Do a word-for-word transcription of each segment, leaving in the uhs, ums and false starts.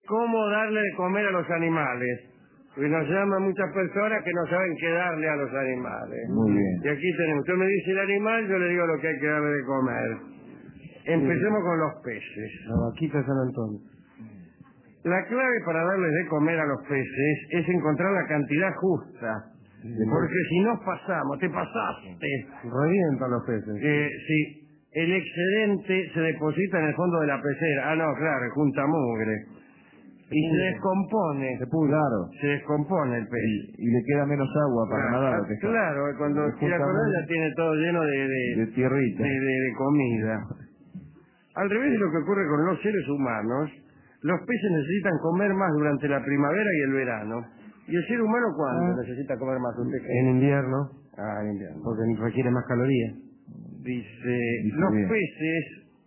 cómo darle de comer a los animales. Y nos llaman muchas personas que no saben qué darle a los animales. Muy bien. Y aquí tenemos, usted me dice el animal, yo le digo lo que hay que darle de comer. Empecemos con los peces. La vaquita San Antonio. La clave para darles de comer a los peces es encontrar la cantidad justa. Porque si nos pasamos, te pasaste. Revientan los peces. Eh, si el excedente se deposita en el fondo de la pecera. Ah, no, claro, junta mugre. Y se descompone. Se pudre. Claro. Se descompone el pez. Y, y le queda menos agua para Claro, nadar. ah, Lo que está. claro, cuando Se tira junta con mugre. ella tiene todo lleno de, de, De tierrita. de, de- de comida. Al revés de lo que ocurre con los seres humanos, los peces necesitan comer más durante la primavera y el verano. ¿Y el ser humano cuándo Ah. necesita comer más? ¿Usted cree? En invierno, Ah, en invierno. porque requiere más calorías. Dice, Dice los bien. peces,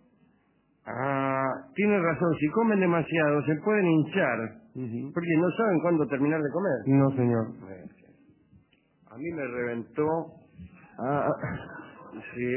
ah, tiene razón, si comen demasiado se pueden hinchar, porque no saben cuándo terminar de comer. No, señor. A mí me reventó, Ah, ah, sí,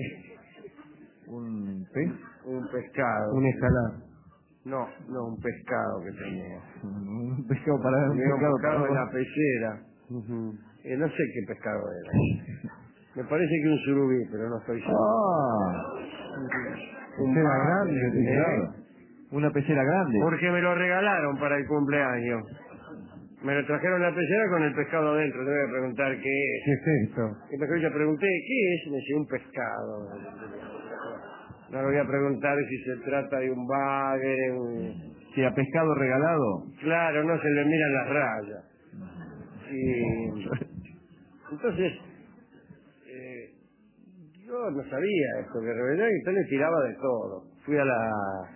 ¿Qué? un pez. un pescado. Un escalar. No, no, un pescado que tenía. Un pescado para un Tenía un pescado pescado en para- la pecera. Eh, no sé qué pescado era. Me parece que un surubí, pero no estoy seguro. Ah, Un Pecera bagre, grande, ¿eh? claro. Una pecera grande. Porque me lo regalaron para el cumpleaños. Me lo trajeron en la pecera con el pescado adentro. Te voy a preguntar qué es. ¿Qué es esto? Y mejor yo pregunté, ¿qué es? Me decía, un pescado. No le voy a preguntar si se trata de un bagre, un... Si a pescado regalado. Claro, no se le miran las rayas. Y... Entonces, eh, yo no sabía esto, que revelé y entonces tiraba de todo. Fui a la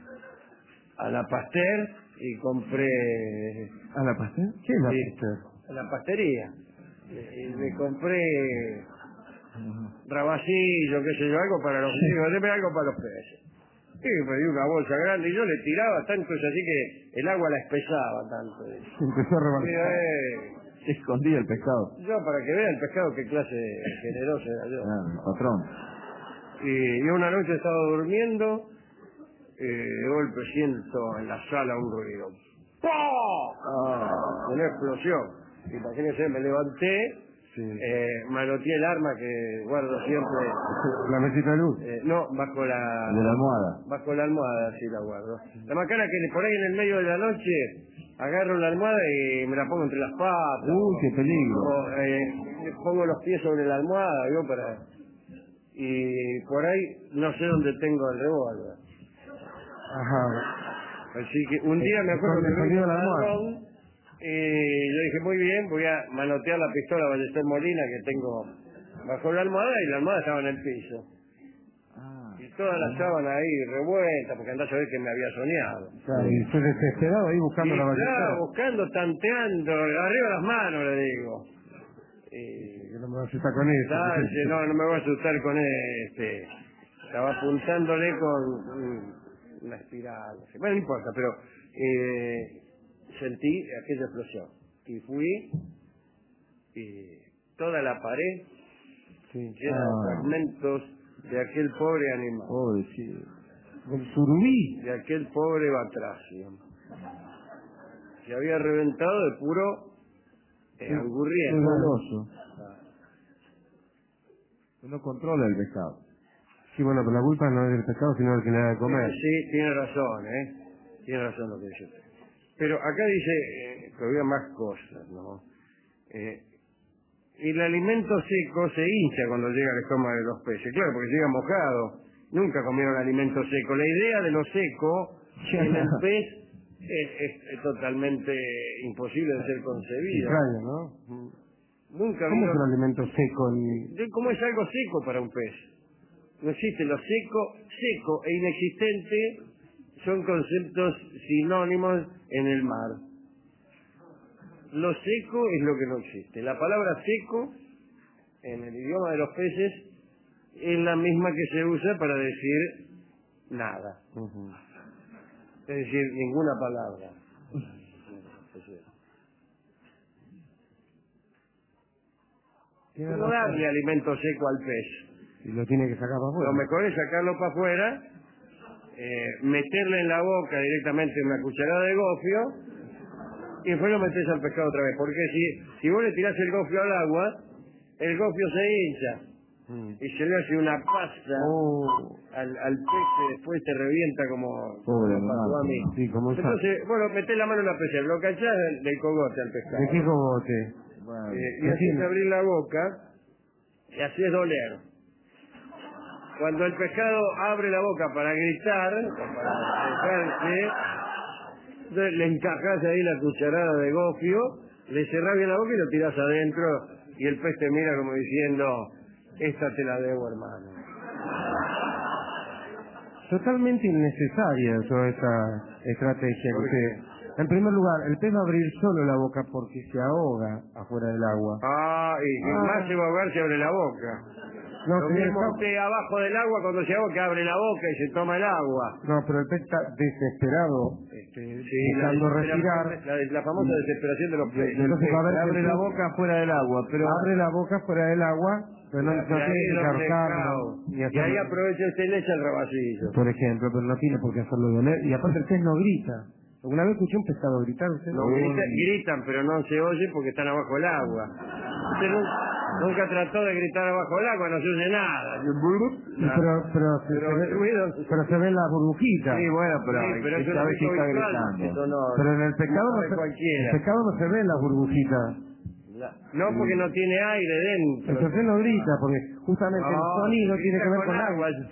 a la Pasteur y compré... ¿A la pastel? ¿Qué es la Sí, pastel? a la pastería. Y me compré rabacillo, qué sé yo, algo para los niños, deme algo para los peces. Y me di una bolsa grande y yo le tiraba tanto, es así que el agua la espesaba tanto. Empezó a Y, rebalsar. eh, Se escondía el pescado. yo para que vea el pescado qué clase generosa era yo. Ah, el patrón. Y yo una noche estaba durmiendo, eh, de golpe siento en la sala un ruido. ¡Pah! Ah, Una explosión. Imagínense, me levanté, Sí. eh, manoteé el arma que guardo siempre, La mesita de luz. eh, no, bajo la, de la almohada. bajo la almohada, sí la guardo. La macana que por ahí en el medio de la noche agarro la almohada y me la pongo entre las patas. Uy, qué peligro. O, eh, pongo los pies sobre la almohada, yo para... Y por ahí no sé dónde tengo el revólver. Ajá. Así que un día me acuerdo que Escondido vi en la un almohada. ladrón y yo dije, muy bien, voy a manotear la pistola Ballester Molina que tengo bajo la almohada y la almohada estaba en el piso. Ah, Y todas las sábanas ahí revueltas porque andás a ver que me había soñado. Claro, y usted desesperado ahí buscando Y la claro, ballesta. buscando, tanteando, arriba las manos le digo. Y Que no me va a asustar con eso. claro, dice, no, no me voy a asustar con este. Estaba apuntándole con mm, una espiral. No sé. Bueno, no importa, pero eh, sentí aquella explosión. Y fui y toda la pared Sí. llena Ah. de fragmentos de aquel pobre animal, pobrecito. El surubí. de aquel pobre batracio. Se había reventado de puro eh, Es angurriento. goloso. No controla el pescado. Sí, bueno, pero la culpa no es del pescado, sino del que le da de comer. Sí, tiene razón, ¿eh? Tiene razón lo que dice. Pero acá dice eh, que había más cosas, ¿no? Eh, el alimento seco se hincha cuando llega al estómago de los peces. Claro, porque llega mojado. Nunca comieron alimento seco. La idea de lo seco en el pez es, es- es totalmente imposible de ser concebida. Extraño, ¿no? Nunca ¿Cómo es vieron un alimento seco? En... de cómo es algo seco para un pez. No existe lo seco, seco e inexistente son conceptos sinónimos en el mar. Lo seco es lo que no existe. La palabra seco en el idioma de los peces es la misma que se usa para decir nada. Es decir, ninguna palabra. Tiene ¿Cómo razón. darle alimento seco al pez? Y lo tiene que sacar para Lo afuera. mejor es sacarlo para afuera eh, meterle en la boca directamente una cucharada de gofio y después lo metés al pescado otra vez. Porque si, si vos le tirás el gofio al agua, el gofio se hincha Mm. y se le hace una pasta Oh, al, al pez que después te revienta como, Pobre como pasó a mí. animal. sí, como un sapo. Entonces, bueno, metés la mano en la pecera, lo cachás del, del cogote al pescado. ¿De qué cogote? Bueno, Eh, y ¿qué haces tiene? abrir abrir la boca y haces doler. Cuando el pescado abre la boca para gritar, o para quejarse, entonces le encajás ahí la cucharada de gofio, le cerrás bien la boca y lo tirás adentro y el pez te mira como diciendo, esta te la debo, hermano. Totalmente innecesaria toda esa estrategia. ¿Por Porque, en primer lugar, el pez va a abrir solo la boca porque se ahoga afuera del agua. Ah, y y Ah. más se va a ahogar si abre la boca. No, Lo señor, mismo está- usted abajo del agua cuando se ahoga que abre la boca y se toma el agua. no, pero el pez está desesperado, este, Sí, la, buscando desesperación- respirar. la, la famosa desesperación de los peces. Entonces va a haber abre que- la boca fuera del agua, pero abre la boca fuera del agua, pero no, no Y ahí tiene que es donde cargarlo, cao. ni Y ahí hacerlo, aprovecha usted y le echa el rabacillo. por ejemplo, pero no tiene por qué hacerlo doler. Y aparte el pez no grita. ¿Alguna vez escuché un pescado gritar usted? No, grita- gritan, pero no se oye porque están abajo del agua. Usted nu- nunca trató de gritar abajo del agua, no se oye nada. Sí, pero, pero, se, Pero se ve, el ruido- pero se ven las burbujitas. sí, bueno, pero, Sí, pero él eso sabe es si está visual, gritando. eso no, Pero en el pescado no no, sabe se, cualquiera. el pescado no se ven las burbujitas. La- No, porque no tiene aire dentro. Entonces no grita, porque justamente el No, sonido grita tiene que ver con con agua. agua.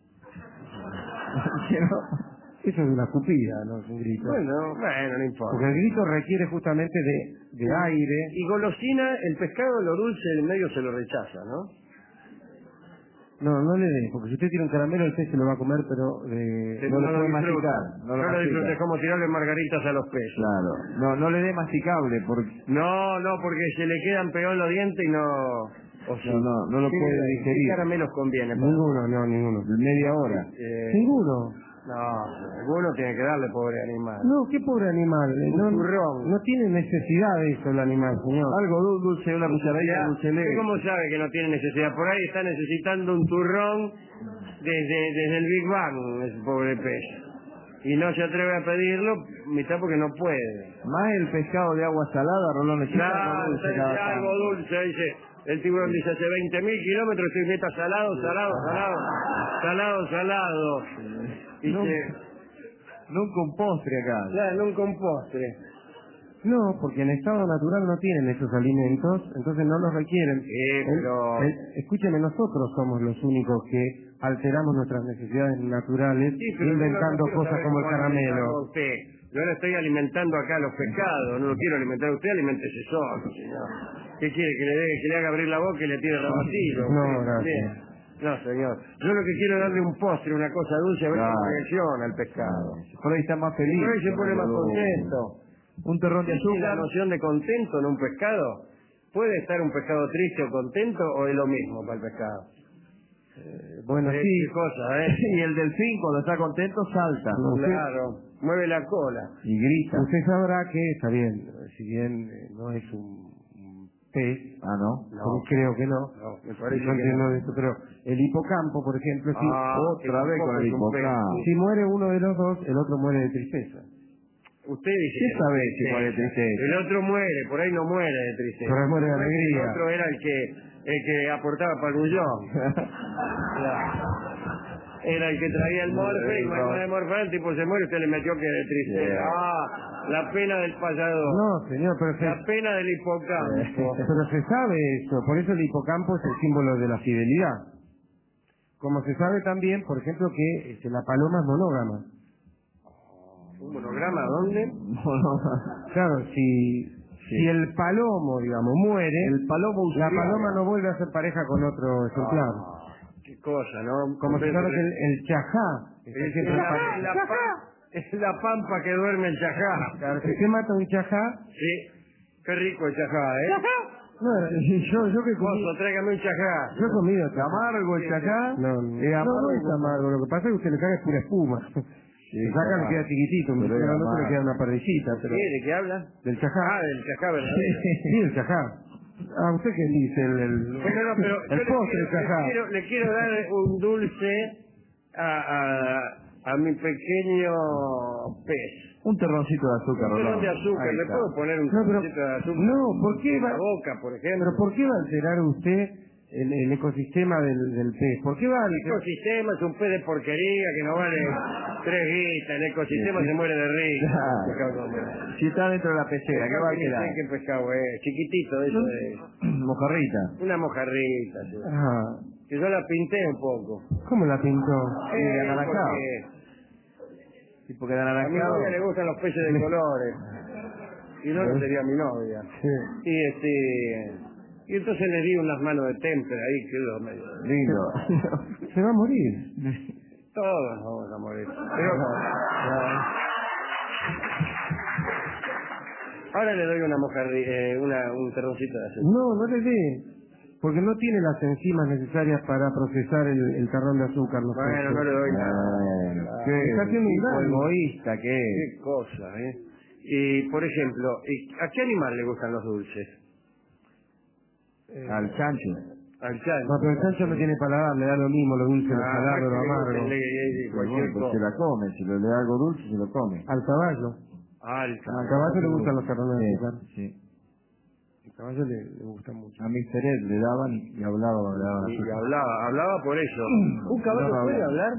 Eso es una escupida, no es un grito. Bueno, bueno, no importa. Porque el grito requiere justamente de, de aire. Y golosina, el pescado, lo dulce del medio se lo rechaza, ¿no? No, no le dé, porque si usted tiene un caramelo, el pez se lo va a comer, pero de... no lo puede disfruta. masticar, no lo No lo mastica. disfruta, es como tirarle margaritas a los peces. Claro, no, no le dé masticable, porque No, no, porque se le quedan pegados los dientes y no... O sí. no, no, no lo ¿Qué- puede ¿Qué digerir. caramelos conviene? para- Ninguno, no, ninguno. Media hora. Eh, Ninguno. no, alguno tiene que darle, pobre animal. No, qué pobre animal. eh, Un No, turrón. no tiene necesidad de eso el animal, señor. Algo dul- dulce, una cucharadita de Ya, dulce de ¿usted leche. cómo sabe que no tiene necesidad? Por ahí está necesitando un turrón desde, desde el Big Bang, ese pobre pez. Y no se atreve a pedirlo, mitad porque no puede. Más el pescado de agua salada, Rolón, le quita algo Claro, dulce dice cada algo tanto. dulce, dice. El tiburón dice, hace veinte mil kilómetros estoy meta salado, salado, salado, salado, salado. Dice, Nunca un postre acá. claro, nunca un postre. No, porque en estado natural no tienen esos alimentos, entonces no los requieren. Sí, El- pero- el- escúcheme, nosotros somos los únicos que alteramos nuestras necesidades naturales Sí, pero inventando yo no quiero cosas saber como el cómo alimentarlo caramelo. a usted. Yo ahora estoy alimentando acá a los pescados, no lo quiero alimentar a usted, aliméntese solo, señor. ¿Qué quiere? ¿Que le, dé, que le haga abrir la boca y le tire el rabacillo? No, ¿Usted? gracias. Bien. No, señor. Yo lo que quiero es darle un postre, una cosa dulce, a ver Claro. cómo reacciona el pescado. Por ahí está más feliz. Y hoy se pone más Rolón. contento. Un terrón de ¿Existe la azúcar. noción de contento en un pescado? ¿Puede estar un pescado triste o contento o es lo mismo para el pescado? Eh, bueno, Eh, sí, qué cosa, ¿eh? Y el delfín, cuando está contento, salta. Claro, mueve la cola. Y grita. usted sabrá que, está bien, si bien eh, no es un, un pez, Ah, ¿no? No. como creo que no, No, me no parece que entiendo no. de eso, pero el hipocampo, por ejemplo, si, Ah, que otra vez tampoco con el es un pez. hipocampo. si muere uno de los dos, el otro muere de tristeza. Usted dice. ¿Qué que sabe es si muere de tristeza? El otro muere, por ahí no muere de tristeza. Pero él muere de El alegría. otro era el que el que aportaba para el bullón. Era el que traía el morfe y cuando de morfe el tipo se muere, usted le metió que de tristeza. Yeah. Ah, la pena del payador. No, señor, pero se, La pena del hipocampo. pero se sabe eso, por eso el hipocampo es el símbolo de la fidelidad. Como se sabe también, por ejemplo, que este, la paloma es monógama. ¿Un monograma dónde? Claro, si, si el palomo, digamos, muere, El palomo la usuriaga. paloma no vuelve a ser pareja con otro ejemplar. Ah, qué cosa, ¿no? Como se sabe que el, el chajá está Es siempre la, pa- la pa- es la pampa que duerme el chajá. Claro, si usted mata un chajá, Sí, qué rico el chajá, ¿eh? no, yo, yo que comí, Mozo, tráigame un chajá. yo he comido chajá. Amargo el chacá. No, no, Es no, amargo. no es amargo, lo que pasa es que usted le caga es pura espuma. Sí, Le saca, le claro. queda chiquitito, Pero me es no le amargo. queda una parrillita, pero... ¿Qué? ¿De qué habla? Del chajá. Ah, del chajá verdadero. Sí, el chajá. Ah, ¿usted qué dice? El, el, No, no, pero el yo le postre, quiero, el chajá. le, quiero, le quiero dar un dulce a, a, a mi pequeño pez. Un terroncito de azúcar, Un terrón Rolando. de azúcar, Ahí ¿le está. puedo poner un No, pero- terroncito de azúcar? no, ¿por qué en va- la boca, por ejemplo? Pero ¿por qué va a alterar usted el, el ecosistema del, del pez? ¿Por qué va a El alterar? ecosistema es un pez de porquería que no vale tres guitas, el ecosistema se muere de risa. Si está dentro de la pecera, ¿qué va a quedar? ¿Qué pescado es? Chiquitito, eso es. Mojarrita. Una mojarrita, sí. Ah, Que yo la pinté un poco. ¿cómo la pintó? Sí, de Eh, anaranjado. porque Sí, porque de a mi anaranjado. novia le gustan los peces de colores. Y no, no sería mi novia. Sí. Y este... Y entonces le di unas manos de témpera ahí, quedó medio... Lindo. Se va a morir. Todos nos vamos a morir. Pero... Ahora le doy una mojarri, eh, una, un terroncito de azúcar. No, no le dé. Porque no tiene las enzimas necesarias para procesar el, el terrón de azúcar. ¿no? Bueno, no le doy nada. Bueno, qué Está haciendo un tipo daño. egoísta que es. Qué cosa, ¿eh? Y, por ejemplo, ¿y ¿a qué animal le gustan los dulces? Al chancho. Al chancho. No, pero el chancho no tiene paladar, le da lo mismo, lo dulce, lo Ah, salado, lo que le amargo. guste, le- le- cualquier Bueno, pues se cosa. la come. Si le da algo dulce, se lo come. Al caballo. Al Al caballo. caballo le gustan los terrones de azúcar. Sí, sí. Al caballo le, le gusta mucho. A mister Ed le daban y hablaba, hablaba. Y hablaba, hablaba por eso. ¿Un caballo No, puede no. hablar?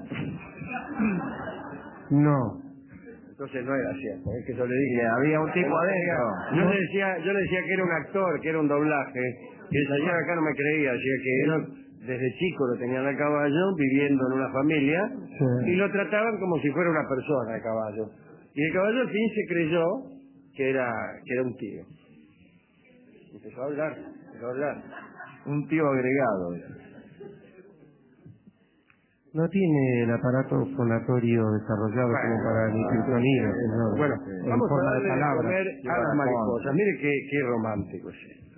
No. Entonces no era cierto, es que yo le Y dije. había un tipo adentro. Yo le decía, yo le decía que era un actor, que era un doblaje, que el señor acá no me creía, decía que él desde chico lo tenían al caballo, viviendo en una familia, Sí. y lo trataban como si fuera una persona el caballo. Y el caballo al fin se creyó que era, que era un tío. Empezó a hablar, empezó a hablar. Un tío agregado. No tiene el aparato fonatorio desarrollado como para emitir sonidos. señor. Bueno, En vamos a forma de darle de palabras. comer a las mariposas. Mire qué, qué romántico es esto.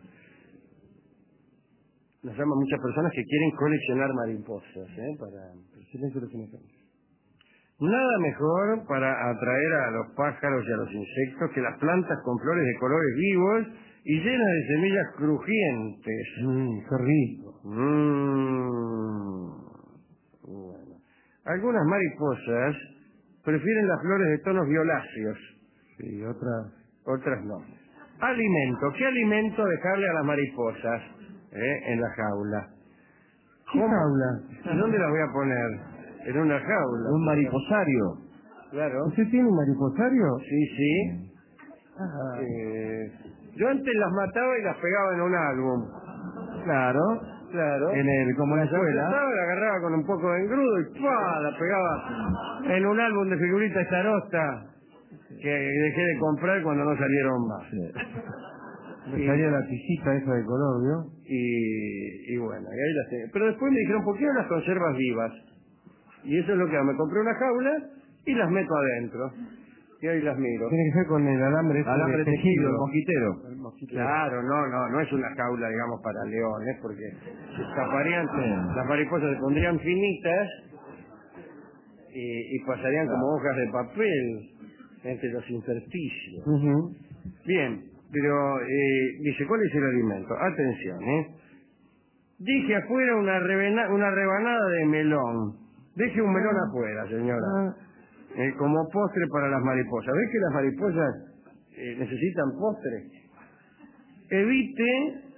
Nos llaman muchas personas que quieren coleccionar mariposas, ¿eh? Para... Silencio, silencio. Nada mejor para atraer a los pájaros y a los insectos que las plantas con flores de colores vivos y llenas de semillas crujientes. Mmm, qué rico. Mm. Bueno. Algunas mariposas prefieren las flores de tonos violáceos. Sí, otra. Otras no. Alimento. ¿Qué alimento dejarle a las mariposas eh, en la jaula? ¿Qué ¿Cómo? jaula? ¿Y dónde las voy a poner? En una jaula. Un mariposario. Claro. ¿Usted tiene un mariposario? Sí, sí. Ah, Eh, yo antes las mataba y las pegaba en un álbum. Claro. Claro. En el, como en la La escuela. aplastaba, la agarraba con un poco de engrudo y ¡pua! La pegaba en un álbum de figuritas charosta que dejé de comprar cuando no salieron más. me salía la tisita esa de color, ¿vio? Y, y bueno, y ahí las tengo. Pero después me dijeron, ¿por qué no las conservas vivas? Y eso es lo que hago. Me compré una jaula y las meto adentro. Y ahí las miro. Tiene que ser con el alambre, ese Alambre de tejido, el mosquitero. El mosquito. Claro, no, no, no es una jaula, digamos, para leones, porque se escaparían, las mariposas se pondrían finitas y, y pasarían como hojas de papel entre los intersticios. Ujú. Bien, pero eh, dice, ¿cuál es el alimento? Atención, ¿eh? Dije afuera una, rebena- una rebanada de melón. Deje un melón afuera, señora. Ah, Eh, como postre para las mariposas. ¿Ves que las mariposas eh, necesitan postre? Evite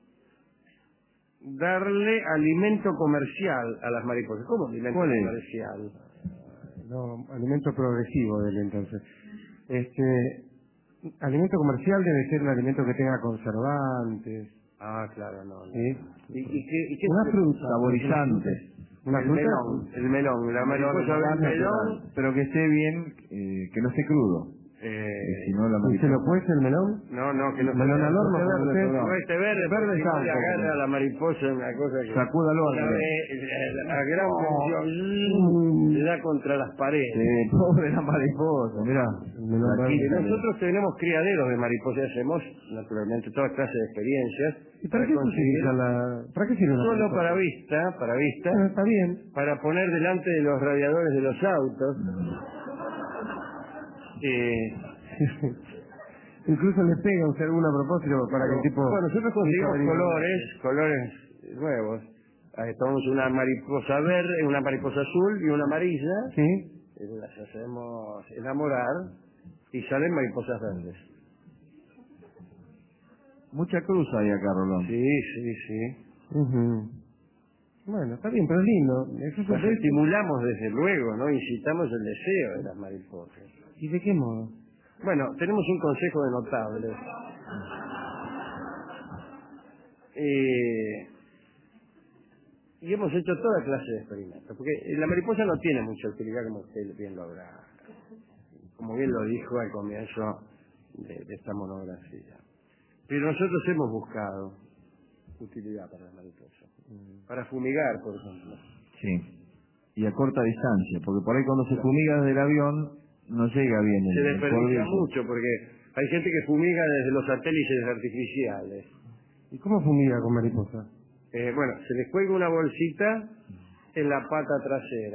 darle alimento comercial a las mariposas. ¿Cómo alimento ¿Cuál es? comercial? no, alimento progresivo del entonces. Este, alimento comercial debe ser un alimento que tenga conservantes, Ah, claro, no. no. ¿sí? ¿Y, y qué, y qué Una fruta. Saborizante. Una el fruta. melón, el melón. La mariposa ve el melón. Pero que esté bien, eh, que no esté crudo. Eh, Eh, si no, la ¿Y se lo mariposa. cuece el melón? no, no, que no Melón al horno, no, como usted. no, este verde, Verde porque si no está le un poco, agarra ¿no? a la mariposa una cosa que... Sacúdalo al la revés. ve, eh, a gran presión, le da contra las paredes. Sí, pobre la mariposa, mirá. El melón La verde. Y quita. nosotros tenemos criaderos de mariposas, hacemos naturalmente toda clase de experiencias. ¿Y para qué se conseguir- utiliza la, para qué sirve una Solo mariposa? para vista, para vista, Bueno, está bien. para poner delante de los radiadores de los autos. Eh, Incluso le pega usted alguna a propósito para que el tipo... bueno, nosotros conseguimos Está colores, colores nuevos. Ahí tomamos una mariposa verde, una mariposa azul y una amarilla. Sí. y las hacemos enamorar y salen mariposas verdes. Mucha cruz hay acá, Rolón. Sí, sí, sí. Ujú. Bueno, está bien, pero es lindo. Eso es un Las beso. estimulamos desde luego, ¿no? Incitamos el deseo de las mariposas. ¿Y de qué modo? Bueno, tenemos un consejo de notables. Eh, y hemos hecho toda clase de experimentos, porque la mariposa no tiene mucha utilidad, como usted bien lo habrá, como bien lo dijo al comienzo de, de esta monografía. Pero nosotros hemos buscado utilidad para la mariposa, para fumigar, por ejemplo. Sí. Y a corta distancia, porque por ahí cuando se fumiga desde el avión no llega bien el, Se el desperdicia polvillo. mucho, porque hay gente que fumiga desde los satélites artificiales. ¿Y cómo fumiga con mariposa? Eh, bueno, se les cuelga una bolsita en la pata trasera.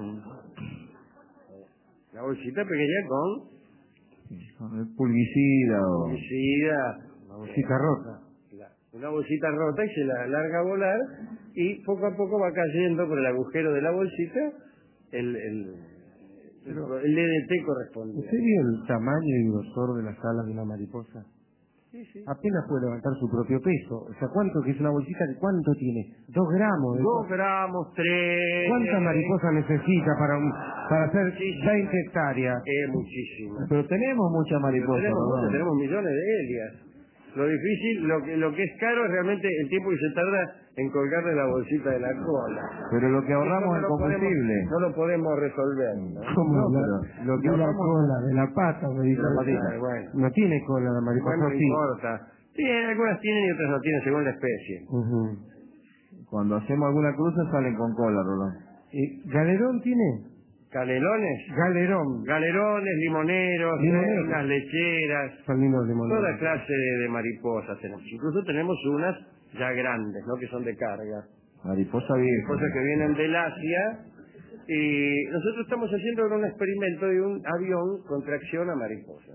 La bolsita pequeña con Con el pulgicida o... fungicida, Bolsita rota. la- una bolsita rota y se la larga a volar y poco a poco va cayendo por el agujero de la bolsita el, el, el, el D D T correspondiente. ¿Usted vio el tamaño y grosor de las alas de una mariposa? Sí, sí. Apenas puede levantar su propio peso. O sea, ¿cuánto que es una bolsita? ¿De cuánto tiene? Dos gramos. de Dos cosa. gramos, tres. ¿Cuántas mariposas necesita para un, para hacer Sí, sí. veinte hectáreas? Eh, muchísimas. Pero tenemos mucha mariposa, tenemos, Rolón. muchas, tenemos millones de ellas. Lo difícil, lo que, lo que es caro es realmente el tiempo que se tarda en colgarle la bolsita de la cola. Pero lo que ahorramos Eso en no lo combustible. podemos- no lo podemos resolver, ¿no? ¿Cómo? No, la, pero lo que de la hablamos- cola, de la pata, me dice. La patita. Ah, bueno. No tiene cola la mariposa, Bueno, no sí. importa. Sí, algunas tienen y otras no tienen según la especie. Ujú. Cuando hacemos alguna cruza salen con cola, Rolón. ¿Y ¿Galerón tiene? Canelones, Galerón. galerones, limoneros, Limoneros. unas lecheras, Son lindos limones. toda clase de, de mariposas tenemos. Incluso tenemos unas ya grandes, ¿no? Que son de carga. Mariposa vieja. Cosas que vienen del Asia. Y nosotros estamos haciendo un experimento de un avión con tracción a mariposas.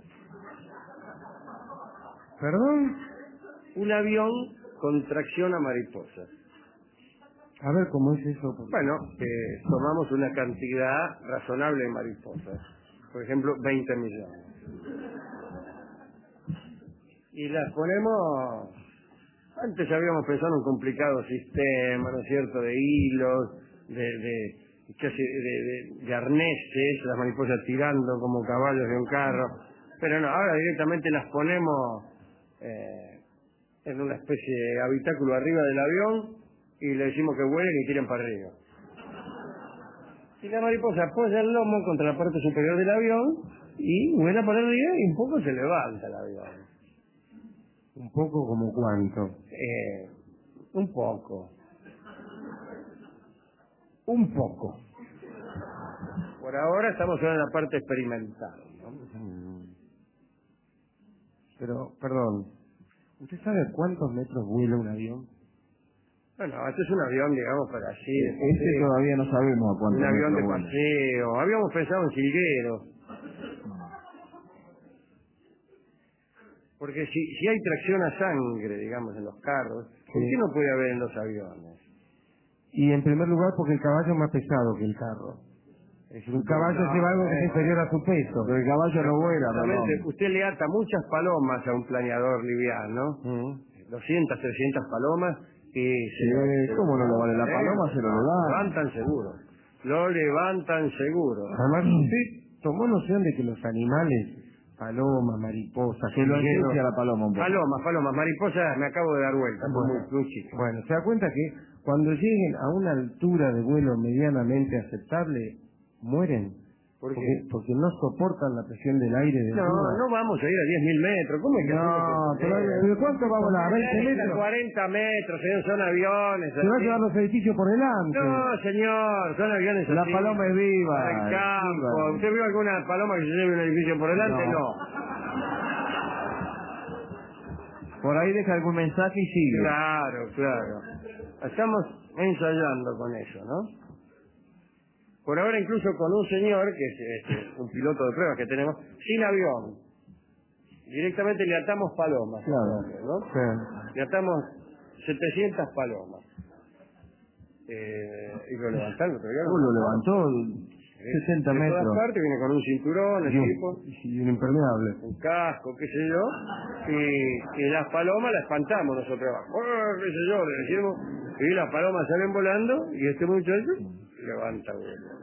¿Perdón? Un avión con tracción a mariposas. A ver cómo es eso. porque- Bueno, eh, tomamos una cantidad razonable de mariposas. Por ejemplo, veinte millones. Y las ponemos... Antes habíamos pensado en un complicado sistema, ¿no es cierto?, de hilos, de, de, casi de, de, de arneses, las mariposas tirando como caballos de un carro. Pero no, ahora directamente las ponemos eh, en una especie de habitáculo arriba del avión y le decimos que vuelen y tiren para arriba. Y la mariposa apoya el lomo contra la parte superior del avión y vuela para arriba y un poco se levanta el avión. Un poco como cuánto. Eh, un poco. Un poco. Por ahora estamos en la parte experimental, ¿no? Pero, perdón, ¿usted sabe cuántos metros vuela un avión? Bueno, este es un avión, digamos, para así. de Ese paseo. todavía no sabemos a cuánto Un avión de metros vuela. paseo. Habíamos pensado en jilgueros. Porque si, si hay tracción a sangre, digamos, en los carros, ¿por Sí. qué no puede haber en los aviones? Y en primer lugar porque el caballo es más pesado que el carro. Es decir, un caballo No, lleva algo que es eh. inferior a su peso. Pero el caballo no vuela, Exactamente. Rolón. Usted le ata muchas palomas a un planeador liviano, Mm. doscientas, trescientas palomas, y se Sí, lo- ¿cómo no lo vale? La ¿Eh? paloma se lo Lo levanta. levantan seguro. Lo levantan seguro. Además, usted tomó noción de que los animales, palomas, mariposas, Se lo jilgueros- ensucia la paloma un poco. Palomas, palomas, mariposas, me acabo de dar vuelta, son Bueno. muy, muy chicas. Bueno, se da cuenta que cuando lleguen a una altura de vuelo medianamente aceptable, mueren. ¿Por qué? Porque, porque no soportan la presión del aire de No, arriba. no vamos a ir a diez mil metros. ¿Cómo es que No, hacemos pero, eso? pero ¿cuánto va a volar? ¿veinte A metros? cuarenta metros, señor, son aviones. Se va a así. llevar los edificios por delante. No, señor, son aviones La así. paloma es viva. Para el campo. viva. ¿Usted vio alguna paloma que se lleve un edificio por delante? No. No. Por ahí deja algún mensaje y sigue. Claro, claro. Estamos ensayando con eso, ¿no? Por ahora incluso con un señor, que es este, un piloto de pruebas que tenemos, sin avión. Directamente le atamos palomas. Claro. ¿No? Sí. Le atamos setecientas palomas. Eh, y lo levantaron, pero ya Uh, lo levantó. Sí, sesenta de metros. todas partes, viene con un cinturón, el Y un, tipo, y un impermeable. un casco, qué sé yo, y, y las palomas las espantamos nosotros abajo. ¡Oh, qué sé yo! Le decimos, y las palomas salen volando, y este muchacho levanta vuelo.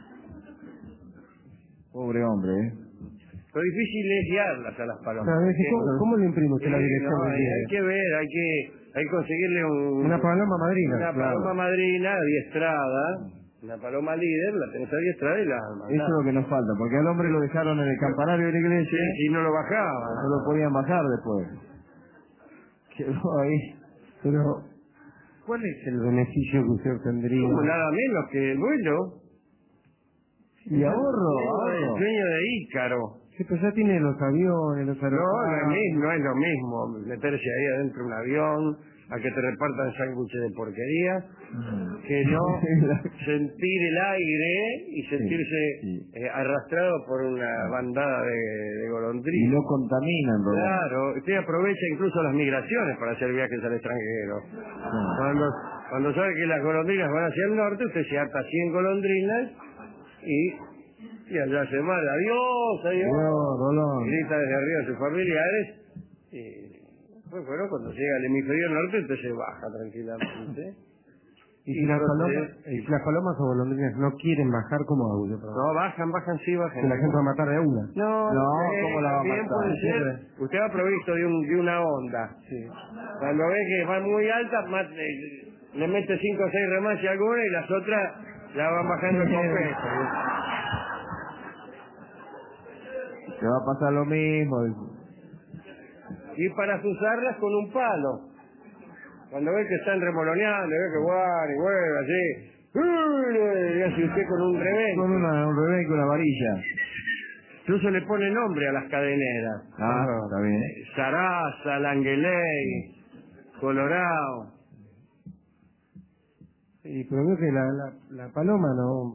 Pobre hombre, ¿eh? Lo difícil es guiarlas a las palomas. ¿Sabes? ¿Cómo, ¿Cómo le imprime usted la Sí, dirección no, del hay, día? hay que ver, hay que, hay que conseguirle un, Una paloma madrina. una claro. paloma madrina adiestrada, una paloma líder, la tenés adiestrada y la mandás. Eso es lo que nos falta, porque al hombre lo dejaron en el campanario de la iglesia Sí, y no lo bajaba. no lo podían bajar después. Quedó ahí. Pero, ¿cuál es el beneficio que usted obtendría? Como nada menos que el vuelo. Y ahorro, El ahorro. sueño de Ícaro. Sí, pues ya tiene los aviones, los No, no es, aeropuertos. mismo, no es lo mismo meterse ahí adentro de un avión, a que te repartan sándwiches de porquería, que no sentir el aire y sentirse sí. eh, arrastrado por una bandada de, de Y golondrinas. no contaminan, ¿verdad? Claro, usted aprovecha incluso las migraciones para hacer viajes al extranjero. Cuando, cuando sabe que las golondrinas van hacia el norte, usted se ata cien golondrinas y, y allá se manda, adiós, adiós. No, Rolón. Grita desde arriba a sus familiares y pues bueno, cuando llega al hemisferio norte usted se baja tranquilamente. Y si las entonces- palomas, y si las palomas o golondrinas no quieren bajar, ¿cómo hago yo? No, bajan, bajan, sí, bajan. Que la gente va a matar de una. No, No, eh, ¿cómo la va a también matar? puede ser. Usted va provisto de, un, de una onda. Cuando ve que va muy alta, ma- eh, le mete cinco o seis remas y alguna y las otras la van bajando con peso. Te va a pasar lo mismo. Y para azuzarlas con un palo. Cuando ve que están remoloneando, ve que van y vuelven así, y hace usted con un revés. Con una, un revés y una varilla. Incluso le pone nombre a las cadeneras. Ah, está bien. Sarasa, Langueley, Colorado. Y pero veo que la, la, la paloma no,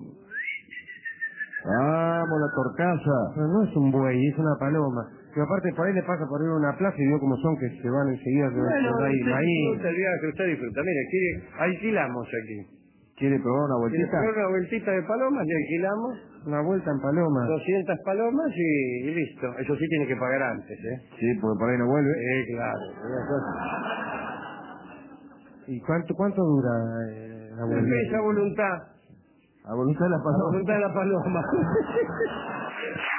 Vamos, la torcaza. no, no es un buey, es una paloma. Pero aparte por ahí le pasa por ir a una plaza y veo como son que se van enseguida, que Bueno, que hay usted maíz. disfruta el viaje, usted disfruta. Mire, quiere, alquilamos aquí. ¿Quiere probar una ¿Quiere vueltita? probar una vueltita de palomas? Le alquilamos Una vuelta en paloma. doscientas palomas y, y listo. Eso sí tiene que pagar antes, ¿eh? Sí, porque por ahí no vuelve. Sí, claro. ¿Y cuánto cuánto dura eh, la vuelta? Esa voluntad, A voluntad de la la paloma. voluntad de la paloma.